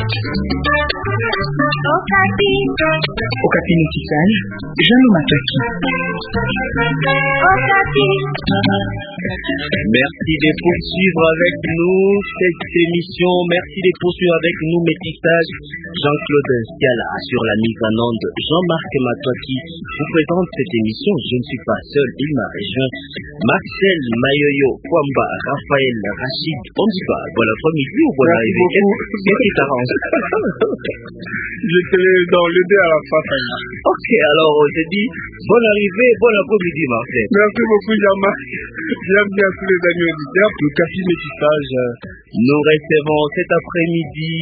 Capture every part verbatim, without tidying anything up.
Okapi Métis, Jean Mataki. Merci de poursuivre avec nous cette émission. Merci de poursuivre avec nous Métissage. Jean-Claude Sciala sur la mise en onde. Jean-Marc Mataki vous présente cette émission. Je ne suis pas seul, il m'a rejoint. Marcel Mayoyo, Kwamba, Raphaël, Rachid, on dit pas, bon après-midi ou bon arrivée. Qu'est-ce qui t'arrange? J'étais dans le dé à la fin. Ok, alors on te dit bonne arrivée, bon après-midi Marcel. Merci beaucoup Jean-Marc. Bienvenue à tous les amis auditeurs. Le Café Métissage. Nous recevons cet après-midi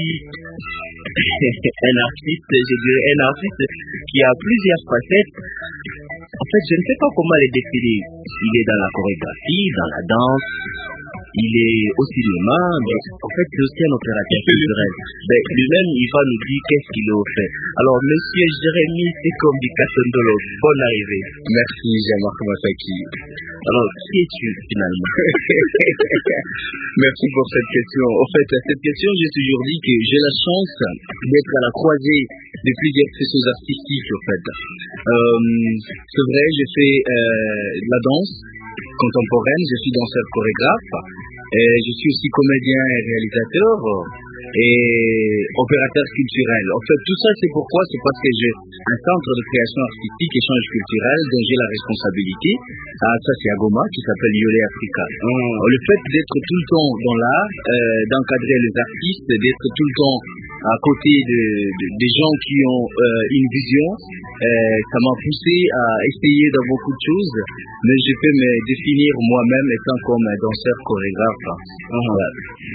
un artiste, je dirais un artiste qui a plusieurs facettes. En fait, je ne sais pas comment les définir. Il est dans la chorégraphie, dans la danse, il est au cinéma, mais en fait, c'est aussi un opérateur culturel. Ben, lui-même, il va nous dire qu'est-ce qu'il a fait. Alors, monsieur Jérémy Sekombi Katondolo, bonne arrivée. Merci Jean-Marc Mataki. Alors, qui es-tu finalement? Merci pour cette question. En fait, à cette question, j'ai toujours dit que j'ai la chance d'être à la croisée de plusieurs faisceaux artistiques, en fait. Euh, c'est vrai, je fais euh, de la danse contemporaine, je suis danseur chorégraphe, et je suis aussi comédien et réalisateur et opérateur culturel. En fait, tout ça, c'est pourquoi? C'est parce que j'ai un centre de création artistique, échange culturel, dont j'ai la responsabilité. Ah, ça, c'est à Goma, qui s'appelle Yolé Africa. Mmh. Le fait d'être tout le temps dans l'art, euh, d'encadrer les artistes, d'être tout le temps à côté de, de, des gens qui ont euh, une vision, euh, ça m'a poussé à essayer dans beaucoup de choses, mais je peux me définir moi-même étant comme un danseur chorégraphe. Mmh. Voilà.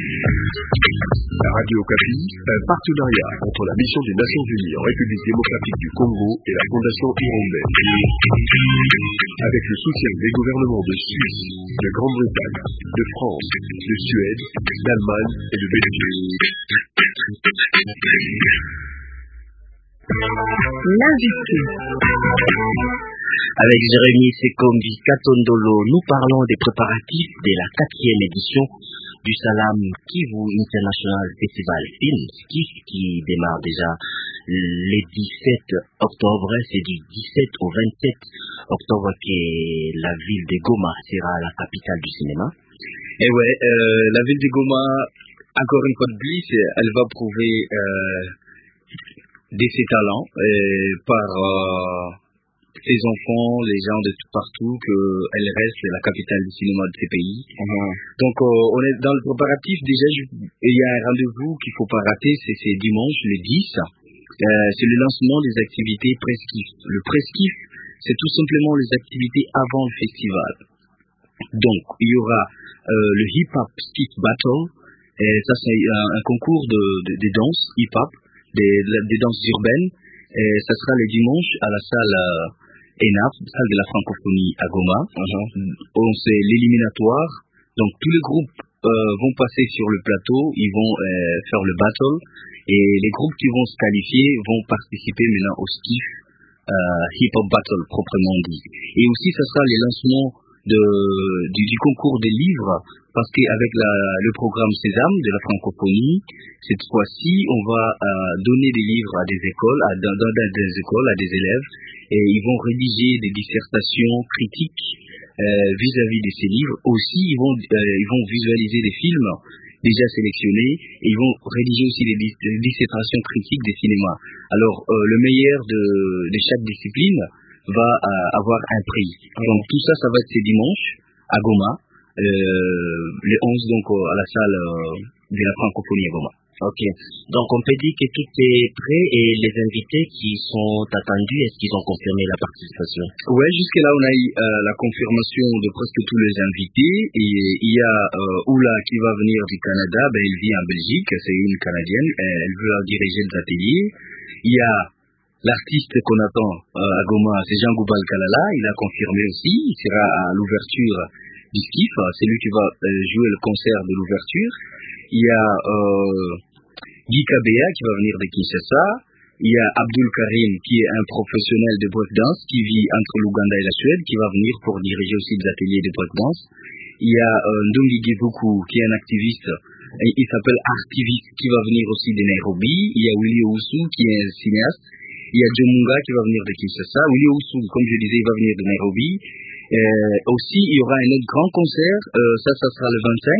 La Radio Okapi, un partenariat entre la mission des Nations Unies en République démocratique du Congo et la Fondation Hirondelle, avec le soutien des gouvernements de Suisse, de Grande-Bretagne, de France, de Suède, d'Allemagne et de Belgique. L'invité. Avec Jérémy Sekombi Katondolo, nous parlons des préparatifs de la quatrième édition du Salam Kivu International Festival Film Skif qui démarre déjà le dix-sept octobre. C'est du dix-sept au vingt-sept octobre que la ville de Goma sera la capitale du cinéma. Et ouais, euh, la ville de Goma, encore une fois de plus, elle va prouver euh, de ses talents euh, par euh, ses enfants, les gens de tout partout, qu'elle reste la capitale du cinéma de ces pays. Uh-huh. Donc euh, on est dans le préparatif. Déjà, il y a un rendez-vous qu'il ne faut pas rater, c'est, c'est dimanche, le dix. Euh, c'est le lancement des activités Presskif. Le Presskif, c'est tout simplement les activités avant le festival. Donc, il y aura euh, le hip-hop skiff battle. Et ça, c'est un, un concours de, de, de danse hip-hop, des, des danses urbaines. Et ça sera le dimanche à la salle euh, E N A F, salle de la francophonie à Goma. Uh-huh. On sait l'éliminatoire. Donc, tous les groupes euh, vont passer sur le plateau, ils vont euh, faire le battle. Et les groupes qui vont se qualifier vont participer maintenant au skiff euh, hip-hop battle, proprement dit. Et aussi, ça sera les lancements de, du, du concours des livres, parce qu'avec la, le programme Sésame de la francophonie, cette fois-ci, on va euh, donner des livres à des écoles, à, dans, dans des écoles, à des élèves, et ils vont rédiger des dissertations critiques euh, vis-à-vis de ces livres. Aussi, ils vont, euh, ils vont visualiser des films déjà sélectionnés, et ils vont rédiger aussi des, dis- des dissertations critiques des cinémas. Alors, euh, le meilleur de, de chaque discipline va euh, avoir un prix. Donc tout ça, ça va être ce dimanche à Goma, euh, le onze, donc euh, à la salle euh, de la francophonie à Goma. Ok, donc on peut dire que tout est prêt et les invités qui sont attendus, est-ce qu'ils ont confirmé la participation? Ouais, jusque là on a eu euh, la confirmation de presque tous les invités, et il y a euh, Oula qui va venir du Canada, ben elle vit en Belgique, c'est une Canadienne, elle veut diriger les ateliers. Il y a l'artiste qu'on attend euh, à Goma, c'est Jean Goubal Kalala, il a confirmé aussi, il sera à l'ouverture du skiff, c'est lui qui va euh, jouer le concert de l'ouverture. Il y a euh, Guy Kabea qui va venir de Kinshasa, il y a Abdul Karim qui est un professionnel de breakdance qui vit entre l'Ouganda et la Suède, qui va venir pour diriger aussi des ateliers de breakdance. Il y a euh, Ndongi Gebuku qui est un activiste il s'appelle Artiviste qui va venir aussi de Nairobi. Il y a Willy Oussou qui est un cinéaste. Il y a Djomunga qui va venir de Kinshasa. Willy Oussou, comme je disais, il va venir de Nairobi. Euh, aussi, il y aura un autre grand concert. Euh, ça, ça sera le vingt-cinq.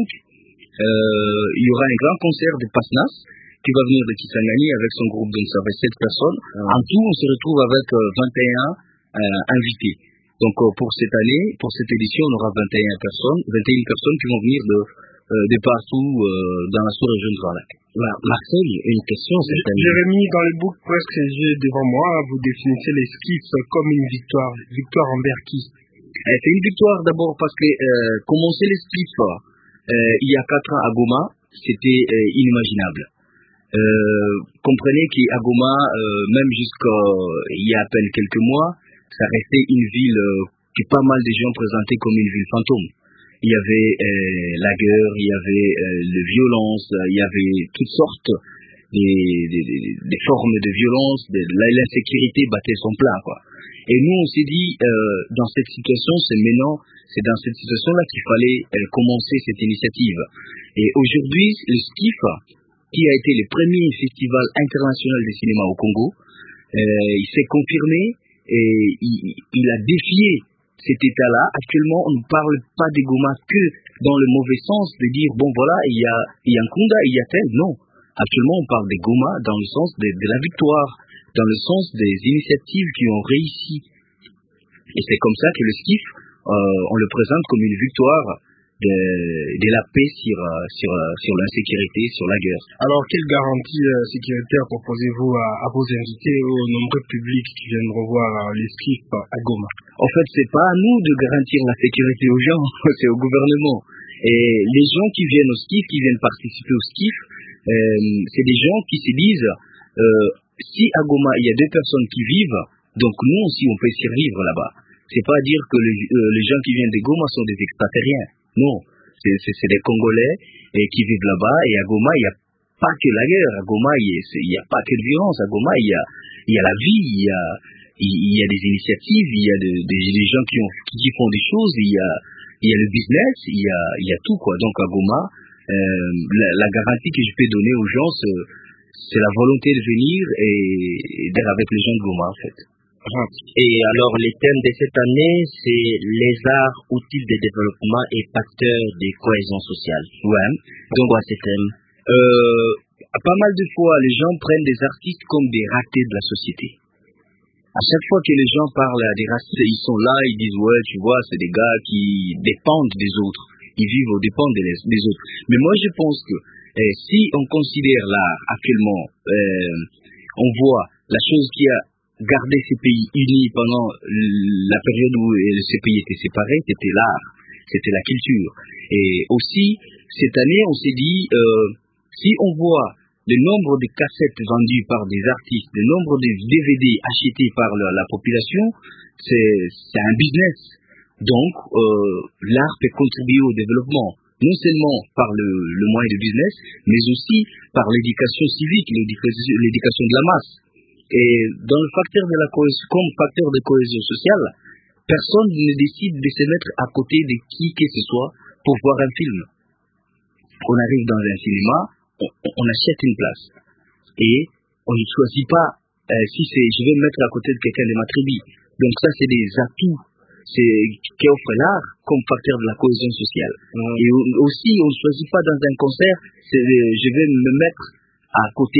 Euh, il y aura un grand concert de Pasnas qui va venir de Kisangani avec son groupe, donc ça va être sept personnes. Mmh. En tout, on se retrouve avec euh, vingt et un euh, invités. Donc euh, pour cette année, pour cette édition, on aura vingt et une personnes, vingt et une personnes qui vont venir de, euh, de partout euh, dans la sous-région de Grand Lac. Marcel, une question certainement. Jérémy, dans le book presque que j'ai devant moi, vous définissez les skiffs comme une victoire. Victoire envers qui? euh, C'est une victoire d'abord parce que euh, commencer les skiffs euh, il y a quatre ans à Goma, c'était euh, inimaginable. Euh, comprenez qu'à Goma, euh, même jusqu'à il y a à peine quelques mois, ça restait une ville euh, que pas mal de gens présentaient comme une ville fantôme. Il y avait euh, la guerre, il y avait euh, les violences, il y avait toutes sortes des, des, des, des formes de violence, de, l'insécurité battait son plein, quoi. Et nous, on s'est dit, euh, dans cette situation, c'est maintenant, c'est dans cette situation-là qu'il fallait euh, commencer cette initiative. Et aujourd'hui, le SKIF, qui a été le premier festival international de cinéma au Congo, euh, il s'est confirmé et il, il a défié cet état-là. Actuellement, on ne parle pas des Goma que dans le mauvais sens, de dire, bon voilà, il y a, il y a un Kunda, il y a tel. Non. Actuellement, on parle des Goma dans le sens de, de la victoire, dans le sens des initiatives qui ont réussi. Et c'est comme ça que le SKIF, euh, on le présente comme une victoire de, de la paix sur, sur, sur l'insécurité, sur la guerre. Alors, quelle garantie euh, sécuritaire proposez-vous à, à vos invités, aux nombreux publics qui viennent revoir euh, les SKIF à Goma? En fait, c'est pas à nous de garantir la sécurité aux gens, c'est au gouvernement. Et les gens qui viennent au SKIF, qui viennent participer au SKIF, euh, c'est des gens qui se disent, euh, si à Goma il y a deux personnes qui vivent, donc nous aussi on peut survivre là-bas. C'est pas dire que les, euh, les gens qui viennent de Goma sont des extraterriens. Non, c'est, c'est, c'est des Congolais et qui vivent là-bas. Et à Goma, il n'y a pas que la guerre. À Goma, il n'y a, a pas que de violence. À Goma, il y a, il y a la vie, il y a, il y a des initiatives, il y a de, des, des gens qui, ont, qui font des choses, il y a, il y a le business, il y a, il y a tout, quoi. Donc à Goma, euh, la, la garantie que je peux donner aux gens, c'est, c'est la volonté de venir et, et d'être avec les gens de Goma, en fait. Et alors, le thème de cette année, c'est les arts, outils de développement et facteurs de cohésion sociale. Ouais. Donc, quoi, ce thème? Euh, pas mal de fois, les gens prennent des artistes comme des ratés de la société. À chaque fois que les gens parlent des racistes, ils sont là, ils disent, ouais, tu vois, c'est des gars qui dépendent des autres. Ils vivent aux dépens des, des autres. Mais moi, je pense que eh, si on considère l'art actuellement, eh, on voit la chose qui a gardé ces pays unis pendant la période où ces pays étaient séparés, c'était l'art, c'était la culture. Et aussi, cette année, on s'est dit, euh, si on voit le nombre de cassettes vendues par des artistes, le nombre de D V D achetés par la, la population, c'est, c'est un business. Donc, euh, l'art peut contribuer au développement, non seulement par le, le moyen de business, mais aussi par l'éducation civique, l'éducation, l'éducation de la masse. Et dans le facteur de la cohésion, comme facteur de cohésion sociale, personne ne décide de se mettre à côté de qui que ce soit pour voir un film. On arrive dans un cinéma, on, on achète une place. Et on ne choisit pas euh, si c'est je vais me mettre à côté de quelqu'un de ma tribu. Donc ça, c'est des atouts c'est, qui offrent l'art comme facteur de la cohésion sociale. Mmh. Et aussi, on ne choisit pas dans un concert, c'est, je vais me mettre à côté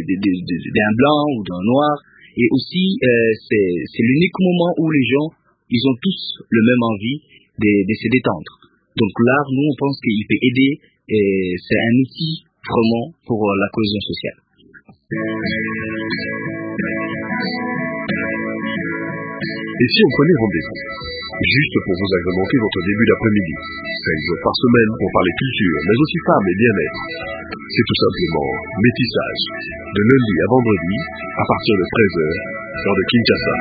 d'un blanc ou d'un noir. Et aussi, euh, c'est, c'est l'unique moment où les gens, ils ont tous le même envie de, de se détendre. Donc l'art, nous, on pense qu'il peut aider, et c'est un outil vraiment pour la cohésion sociale. Et si on prenait rendez-vous, juste pour vous agrémenter votre début d'après-midi, cinq jours par semaine pour parler culture, mais aussi femmes et bien-être. C'est tout simplement Métissage, de lundi à vendredi, à partir de treize heures, dans de Kinshasa.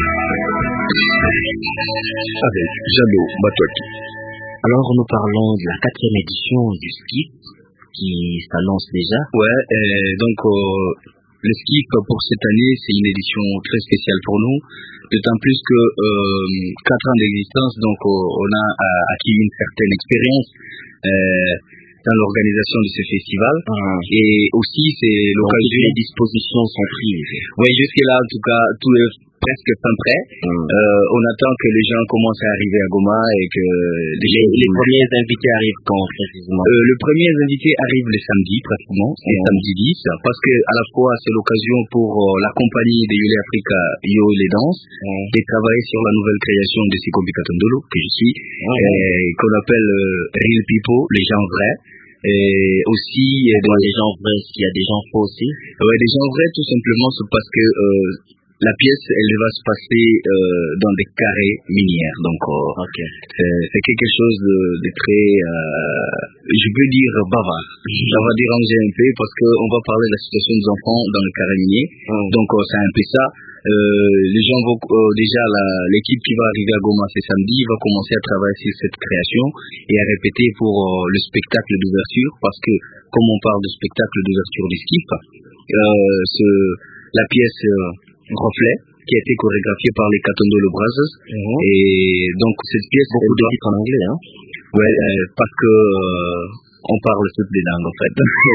Avec Jano Matouaki. Alors nous parlons de la quatrième édition du SKIF, qui s'annonce déjà. Ouais, euh, donc euh, le SKIF pour cette année, c'est une édition très spéciale pour nous, d'autant plus que euh, quatre ans d'existence, donc euh, on a acquis une certaine expérience. Euh, dans l'organisation de ce festival. Ah. Et aussi, c'est l'occasion... Les dispositions sont prises. Oui, jusque-là, en tout cas, tout est presque fin prêt. Mm. Euh, on attend que les gens commencent à arriver à Goma et que... Les, les, les premiers invités arrivent quand, précisément? Euh, le premier invité arrive le samedi, pratiquement, c'est mm. samedi dix, parce que à la fois, c'est l'occasion pour euh, la compagnie de Yule Africa, Yo Les Danses, mm. de travailler sur la nouvelle création de Sikombi Katondolo, que je suis, mm. et qu'on appelle euh, Real People, les gens vrais. Et aussi euh, dans les gens vrais, s'il y a des gens faux aussi. Ouais, des gens vrais, tout simplement, c'est parce que euh, la pièce, elle va se passer euh, dans des carrés minières. Donc, euh, okay. c'est, c'est quelque chose de, de très, euh, je peux dire, bavard. Ça va déranger un peu parce qu'on va parler de la situation des enfants dans le carré minier. Mm. Donc, euh, c'est un peu ça. Euh, les gens vont euh, déjà la, l'équipe qui va arriver à Goma ce samedi va commencer à travailler sur cette création et à répéter pour euh, le spectacle d'ouverture, parce que comme on parle de spectacle d'ouverture du skip, euh, ce, la pièce euh, Reflet qui a été chorégraphiée par les Katondolo Brothers. Mm-hmm. Et donc cette pièce, beaucoup de titres en anglais, hein. Ouais, euh, parce que euh, on parle toutes les langues en fait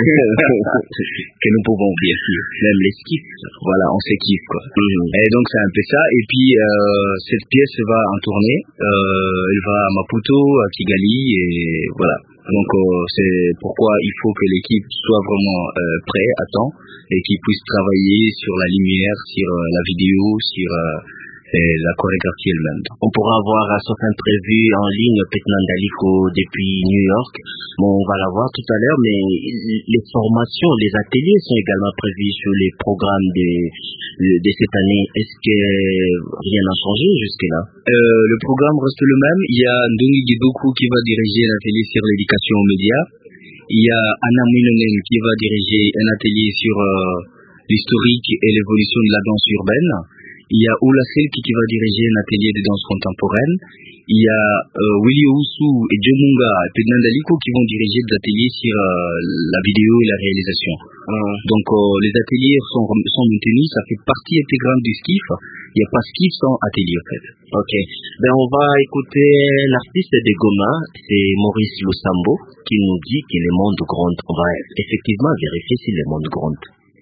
que nous pouvons bien sûr, même les skips, voilà, on s'équipe quoi. Mm-hmm. Et donc c'est un peu ça. Et puis euh, cette pièce va en tournée, euh, elle va à Maputo, à Kigali, et voilà. Donc euh, c'est pourquoi il faut que l'équipe soit vraiment euh, prête à temps et qu'il puisse travailler sur la lumière, sur euh, la vidéo, sur euh, et la chorégraphie elle-même. On pourra voir à sauf imprévu en ligne Petnan Daliko depuis New York. Bon, on va la voir tout à l'heure, mais les formations, les ateliers sont également prévus sur les programmes de, de cette année. Est-ce que rien n'a changé jusque-là? euh, Le programme reste le même. Il y a Ndongi Gidoku qui va diriger un atelier sur l'éducation aux médias. Il y a Anna Mouinonen qui va diriger un atelier sur euh, l'historique et l'évolution de la danse urbaine. Il y a Oula Selki qui va diriger un atelier de danse contemporaine. Il y a euh, Willy Oussou et Djemunga et Pednan Daliko qui vont diriger des ateliers sur euh, la vidéo et la réalisation. Euh, donc euh, les ateliers sont, sont maintenus, ça fait partie intégrante du skiff. Il n'y a pas skiff sans atelier en fait. Ok, ben on va écouter l'artiste de Goma, c'est Maurice Lusambo, qui nous dit que le monde gronde. On va effectivement vérifier si le monde gronde.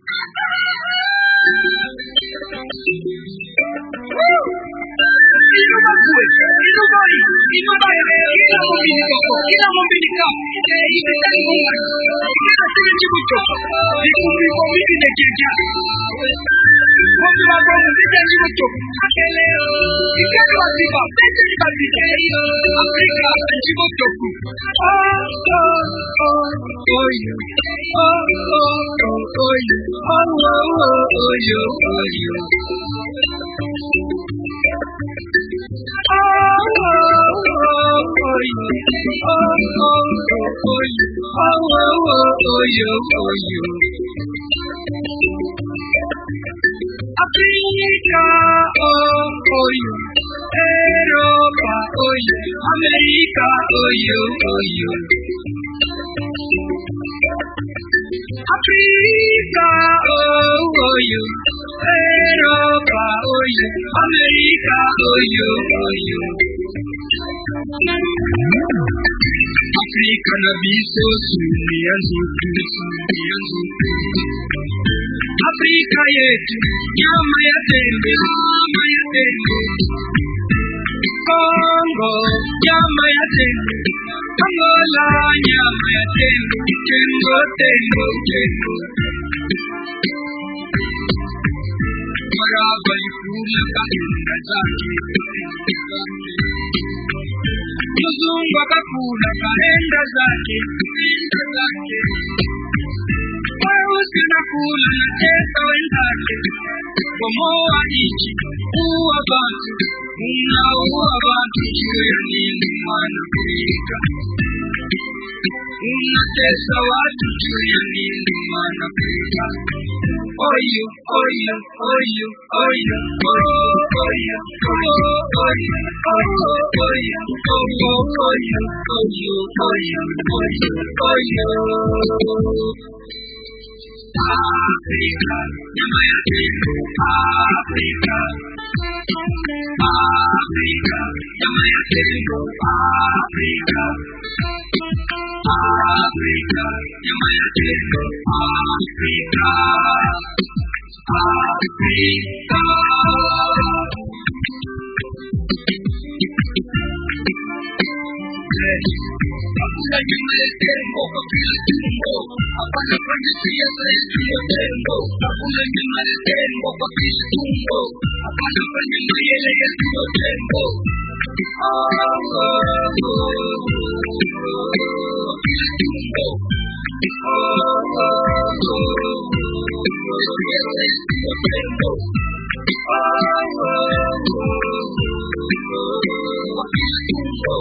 Africa, oh, oh, you. Europa, oh, you. America, oh, you, oh, you. Africa, oh, oh, you. Europa, oh, you. America, oh, you, oh, you. Africa na biso suni ya nzuku, suni ya nzuku. Afrika yetu, nyama ya tembe, nyama ya tembe. Congo, nyama ya tembe. Angola, nyama ya tembe. Tengo, tengo, tengo. Maraba ikula kaenda zake. Mzungu akakula kaenda zake, kaenda zake. Weusi nakula na tesa wenzake. Bomoa nchi, uwa bantu, unaua bantu. Juu ya nini mwana Afrika? Unatesa watu juu ya nini mwana Afrika? Oyo, oyo, oyo, oyo, oyo, oyo, oyo, oyo, oyo, oyo, oyo, oyo, oyo, oyo, oyo. Africa, nyama ya tembo. Africa, Africa, nyama ya tembo. Africa, Africa, nyama ya tembo. Africa, Africa. Hakuna nyama ya tembo kwa kila tumbo, hapana kwenye siasa yetu ya tembo. Hakuna nyama ya tembo kwa kila tumbo, hapana kwenye mayele yetu ya tembo. Ah, oh, oh, oh, kila tumbo. Ah, oh, oh, siasa yetu ya tembo. Ah, oh, oh, kila tumbo.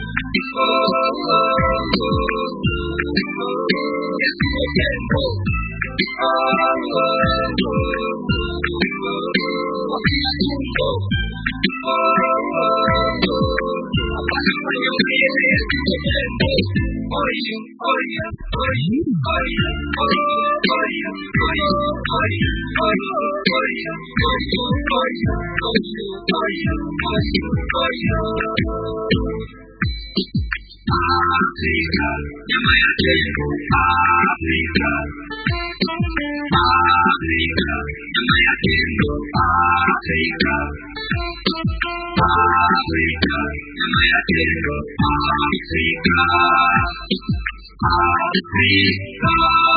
Africa, nyama ya tembo. Africa, Africa, nyama ya tembo. Africa, Africa, nyama ya tembo. Africa, Africa.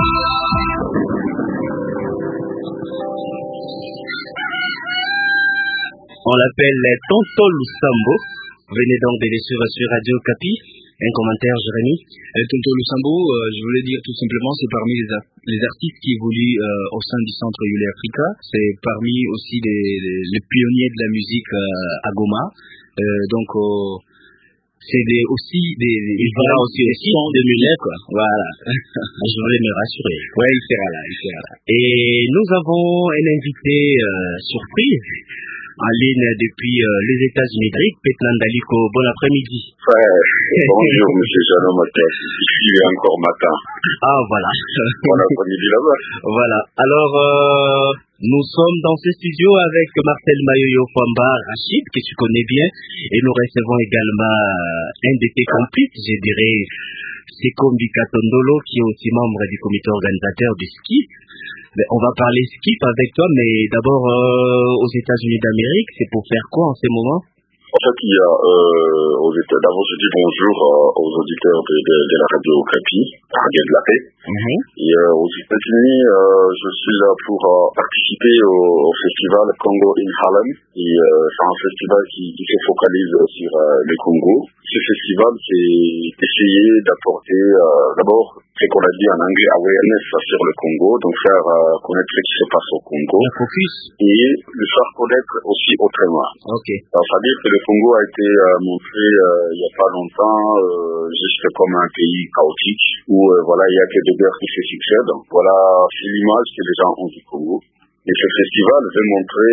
On l'appelle Tonton Lusambo. Venez donc de les suivre sur Radio Okapi. Un commentaire, Jérémy. euh, Tonton Lusambo, euh, je voulais dire tout simplement, c'est parmi les, a- les artistes qui évoluent euh, au sein du centre Yule Africa. C'est parmi aussi les, les, les pionniers de la musique euh, à Goma. Euh, donc, euh, c'est des, aussi des... des Il fera aussi au site de Mulette, quoi. Voilà. Je voulais me rassurer. Ouais, il sera là, il sera là. Et nous avons un invité euh, surprise en ligne depuis euh, les États-Unis d'Amérique, Petlan Daliko. Bon après-midi. Ouais, bonjour monsieur Jeannot Matin, il est encore matin. Ah voilà. Bon après-midi là-bas. Voilà. Alors, euh, nous sommes dans ce studio avec Marcel Mayoyo Famba Rachid, que tu connais bien, et nous recevons également euh, un de tes complices, je dirais, Sekombi Katondolo, qui est aussi membre du comité organisateur du skip. Mais on va parler skip avec toi, mais d'abord euh, aux États-Unis d'Amérique, c'est pour faire quoi en ce moment? En fait, il y a euh, aux États. D'abord, je dis bonjour euh, aux auditeurs de, de, de la radio Okapi, la radio de la paix. Mm-hmm. Et euh, aux États-Unis, euh, je suis là pour euh, participer au, au festival Congo in Harlem. Et euh, c'est un festival qui, qui se focalise sur euh, le Congo. Ce festival, c'est essayer d'apporter, euh, d'abord, ce qu'on a dit en anglais, awareness sur le Congo, donc faire euh, connaître ce qui se passe au Congo. Le focus. Et le faire connaître aussi autrement. Ok. Alors, c'est-à-dire que le Congo a été euh, montré euh, il n'y a pas longtemps euh, juste comme un pays chaotique où euh, voilà, il n'y a que des guerres qui se succèdent. Voilà, c'est l'image que les gens ont du Congo. Et ce festival veut montrer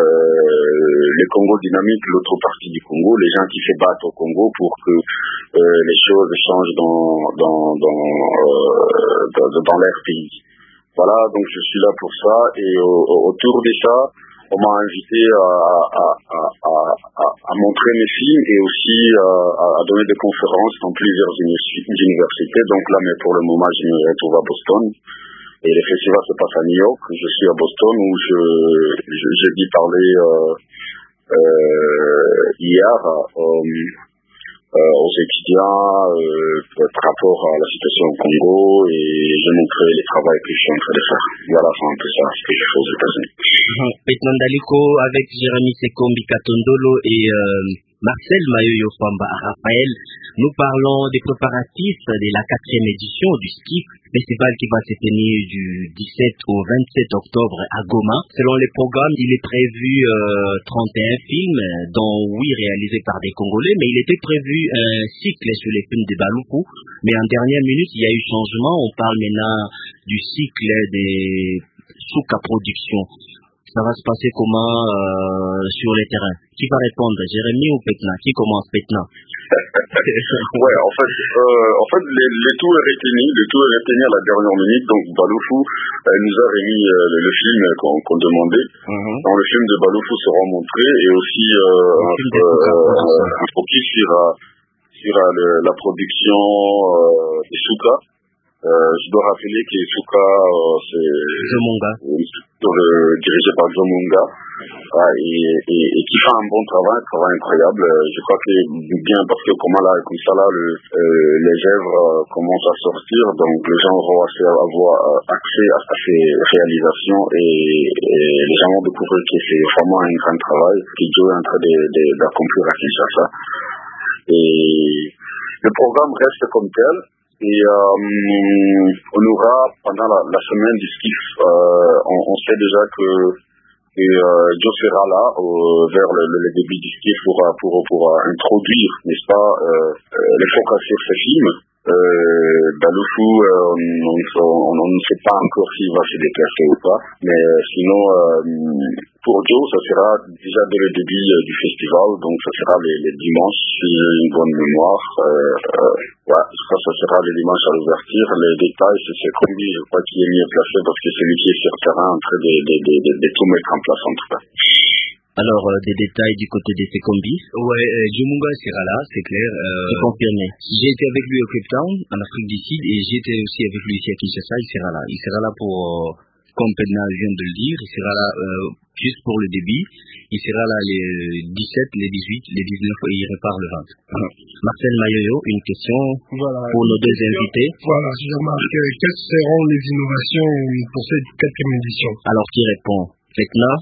euh, le Congo dynamique, l'autre partie du Congo, les gens qui se battent au Congo pour que euh, les choses changent dans dans dans, euh, dans, dans leur pays. Voilà, donc je suis là pour ça et au, autour de ça, on m'a invité à, à, à, à, à, à montrer mes films et aussi à, à donner des conférences dans plusieurs universités. Donc là, mais pour le moment, je me retrouve à Boston. Et le festival se passe à New York. Je suis à Boston où je, je, j'ai dit parler euh, euh, hier euh, euh, aux étudiants euh, par rapport à la situation au Congo et j'ai montré le travail que je suis en train de faire. Voilà, c'est un peu ça ce que je fais aux États-Unis. Petlan Daliko avec Jérémy Sekombi Katondolo et euh, Marcel Mayoyo Famba Raphaël. Nous parlons des préparatifs de la quatrième édition du skip, festival qui va se tenir du dix-sept au vingt-sept octobre à Goma. Selon les programmes, il est prévu euh, trente et un films, dont huit réalisés par des Congolais, mais il était prévu un cycle sur les films de Baluku. Mais en dernière minute, il y a eu changement. On parle maintenant du cycle des Souka Production. Ça va se passer comment euh, sur les terrains? Qui va répondre, Jérémy ou Petlan? Qui commence, Petlan? Ouais, en fait, euh, en fait, les, les tout est retenu, le tout est retenu à la dernière minute. Donc Baloufou euh, nous a remis euh, le, le film qu'on, qu'on demandait. Mm-hmm. Dans le film de Baloufou sera montré et aussi euh, un, euh, un focus sur, sur euh, le, la production euh, des Souka. Euh, je dois rappeler qu'Esuka, euh, c'est Jomunga, euh, dirigé par Jomunga, euh, et, et, et qui fait un bon travail, un travail incroyable. Euh, je crois que bien parce que comment là, comme ça là, le, euh, les œuvres euh, commencent à sortir, donc les gens vont avoir accès à, à ces réalisations et, et les gens vont découvrir que c'est vraiment un grand travail que Joe est en train d'accomplir à Kinshasa. Et le programme reste comme tel. Et euh, on aura, pendant la, la semaine du skiff, euh, on, on sait déjà que et, euh, Joe sera là euh, vers le, le, le début du skiff pour, pour, pour introduire, n'est-ce pas, euh, euh, les focus sur ce film. Euh, Dalofou, euh, on, on, on ne sait pas encore s'il va se déplacer ou pas, mais euh, sinon, euh, pour Joe, ça sera déjà dès le début euh, du festival, donc ça sera les, les dimanches, si j'ai une bonne mémoire. Euh, euh, ouais, ça, ça sera les dimanches à l'ouverture. Les détails, c'est ce combi, je crois, qui est mieux placé parce que c'est lui qui est sur le terrain en train de, de, de, de, de tout mettre en place en tout cas. Alors, euh, des détails du côté de ces combis? Ouais, euh, Jomunga sera là, c'est clair. Euh, c'est confirmé. J'ai été avec lui au Cape Town, en Afrique du Sud, et j'ai été aussi avec lui ici à Kinshasa. Il sera là. Il sera là pour, euh, comme Pedna vient de le dire, il sera là euh, juste pour le début. Il sera là les dix-sept, les dix-huit, les dix-neuf et il repart le vingt. Uh-huh. Marcel Mayoyo, une question voilà, pour nos deux invités. Voilà, je remarque, quelles seront les innovations pour cette quatrième édition? Alors, qui répond? Fekna?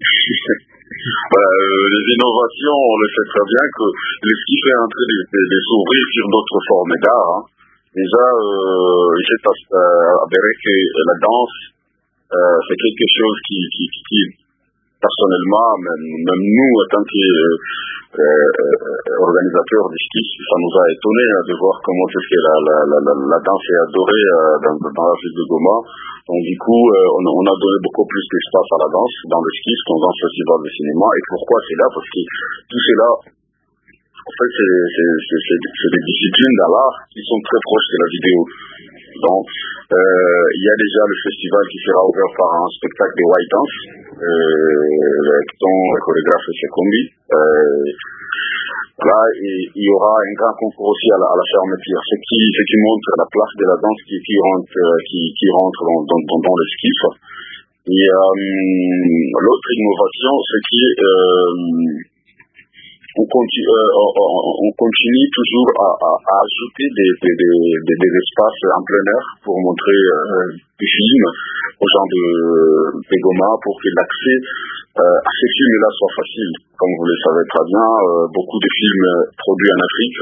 Euh, les innovations, on le sait très bien que le ski est en train de, de, de s'ouvrir sur d'autres formes d'art. Hein. Déjà, euh, j'ai euh, avéré que la danse, euh, c'est quelque chose qui, qui, qui personnellement, même, même nous, en tant qu'organisateurs euh, euh, du ski, ça nous a étonné hein, de voir comment est-ce que la, la, la, la, la danse est adorée euh, dans, dans la ville de Goma. Donc du coup, euh, on, a, on a donné beaucoup plus d'espace à la danse dans le ski, dans le festival de cinéma. Et pourquoi c'est là? Parce que tout cela, en fait, c'est, c'est, c'est, c'est, c'est des disciplines dans l'art qui sont très proches de la vidéo. Donc, euh, il y a déjà le festival qui sera ouvert par un spectacle de white dance, euh, dont le chorégraphe c'est Kombi. Euh, Là, il y aura un grand concours aussi à la, à la fermeture, ce qui, ce qui montre la place de la danse qui, qui rentre, qui, qui rentre dans, dans, dans, dans le skiff. Et euh, l'autre innovation, c'est que euh, on, continue, euh, on, on continue toujours à, à, à ajouter des, des, des, des espaces en plein air pour montrer euh, des films aux gens de, de Goma pour que l'accès Euh, à ces films-là soit facile. Comme vous le savez très bien, euh, beaucoup de films produits en Afrique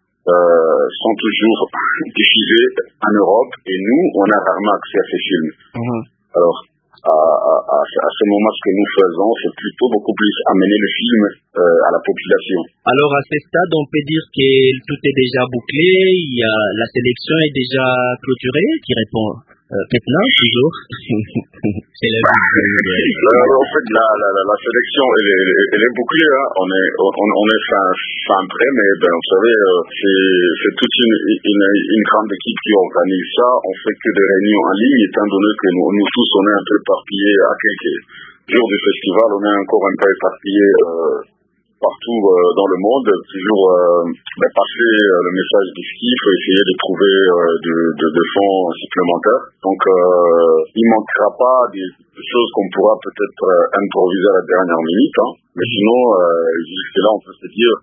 euh, sont toujours diffusés en Europe et nous, on a rarement accès à ces films. Mm-hmm. Alors, à, à, à, à ce moment, ce que nous faisons, c'est plutôt beaucoup plus amener le film euh, à la population. Alors, à ce stade, on peut dire que tout est déjà bouclé, il y a, la sélection est déjà clôturée, qui répond Euh, Petna, toujours. C'est la vie. euh, en fait, la, la, la, la sélection, elle est, elle est bouclée. Hein. On est, on, on est fin, fin prêt, mais ben, vous savez, euh, c'est, c'est toute une, une, une grande équipe qui organise ça. On fait que des réunions en ligne, étant donné que nous, nous tous, on est un peu éparpillés à quelques jours du festival. On est encore un peu éparpillés euh, partout euh, dans le monde, toujours euh, ben, passer euh, le message du ski, il faut essayer de trouver euh, de, de, de fonds supplémentaires. Donc euh, il ne manquera pas des, des choses qu'on pourra peut-être euh, improviser à la dernière minute, hein. Mais sinon, euh, jusque là on peut se dire,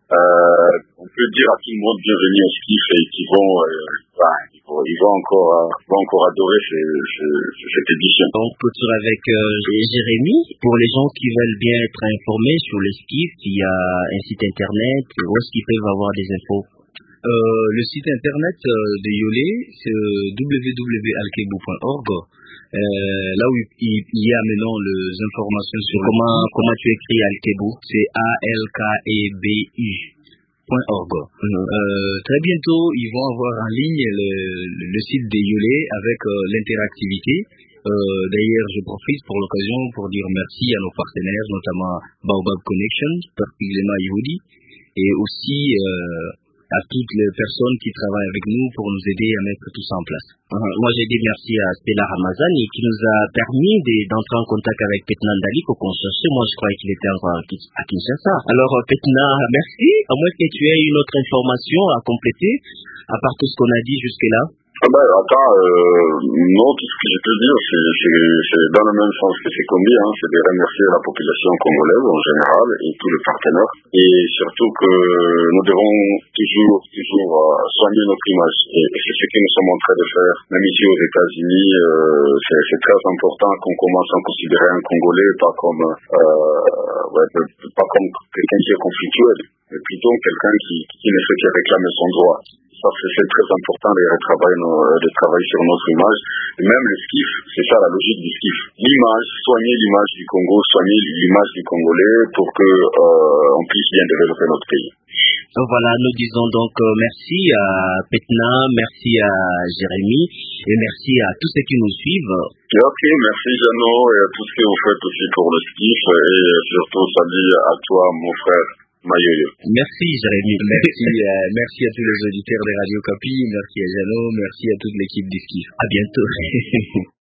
euh, on peut dire à tout le monde bienvenue au ski et qu'ils vont, euh, bah, ils vont, ils vont encore, euh, vont encore adorer ce, ce, cette édition. On clôture avec euh, Jérémy. Pour les gens qui veulent bien être informés sur le ski, il y a un site internet, où est-ce qu'ils peuvent avoir des infos? Euh, le site internet euh, de Yolé, c'est w w w point alkebu point org. Euh, là où il, il y a maintenant les informations sur comment le... comment tu écris Alkebu? C'est A L K E B U point org. Mm-hmm. Euh, très bientôt, ils vont avoir en ligne le, le, le site de Yolé avec euh, l'interactivité. Euh, d'ailleurs, je profite pour l'occasion pour dire merci à nos partenaires, notamment Baobab Connection, particulièrement Yehudi, et aussi euh, à toutes les personnes qui travaillent avec nous pour nous aider à mettre tout ça en place. Uh-huh. Moi, j'ai dit merci à Stella Ramazani qui nous a permis de, d'entrer en contact avec Petna Ndali qu'on cherchait. Moi, je croyais qu'il était encore à Kinshasa. Alors, Petna, merci. À moins que tu aies une autre information à compléter, à part tout ce qu'on a dit jusque-là. Ah ben, attends, euh, non, tout ce que je peux dire, c'est, c'est, c'est dans le même sens que c'est commis, hein, c'est de remercier la population congolaise en général et tous les partenaires. Et surtout que nous devons toujours, toujours euh, soigner notre image. Et, et c'est ce que nous sommes en train de faire. Même ici aux États-Unis, euh, c'est, c'est très important qu'on commence à considérer un Congolais pas comme, euh, ouais, pas comme quelqu'un qui est conflictuel, mais plutôt quelqu'un qui, qui ne fait que réclamer son droit. Ça, c'est, c'est très important de travailler, de travailler sur notre image. Et même le skiff, c'est ça la logique du skiff. L'image, soigner l'image du Congo, soigner l'image du Congolais pour que euh, on puisse bien développer notre pays. Voilà, nous disons donc euh, merci à Petna, merci à Jérémy et merci à tous ceux qui nous suivent. Ok, merci Jeannot et à tout ce que vous faites aussi pour le skiff et surtout salut à toi mon frère. Mayoyo. Merci Jérémy. Merci, euh, merci à tous les auditeurs de Radio Kapi, merci à Jeannot, merci à toute l'équipe du skiff. À bientôt.